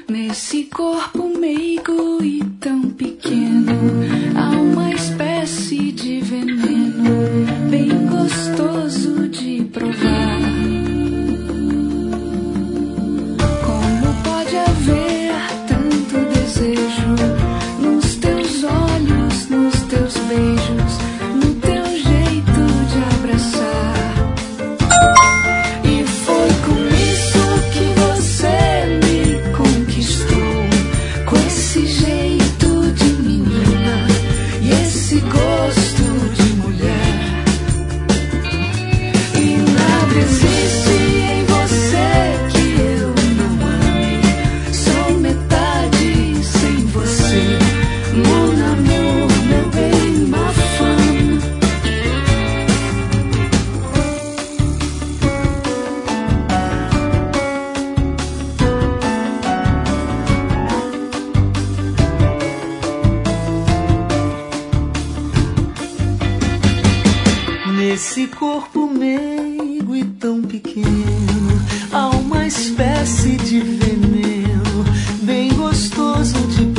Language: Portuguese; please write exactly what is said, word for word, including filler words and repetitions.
Nesse corpo meigo e tão pequeno, há uma espécie de veneno bem gostoso de provar. Como pode haver tanto desejo nos teus olhos, nos teus beijos, no teu jeito de abraçar? E foi com isso que você me conquistou, com esse jeito de menina e esse gosto de mulher. E nada existe em você que eu não ame, sou metade sem você, mon amour, meu bem, ma femme. Nesse corpo meigo e tão pequeno, há uma espécie de veneno bem gostoso de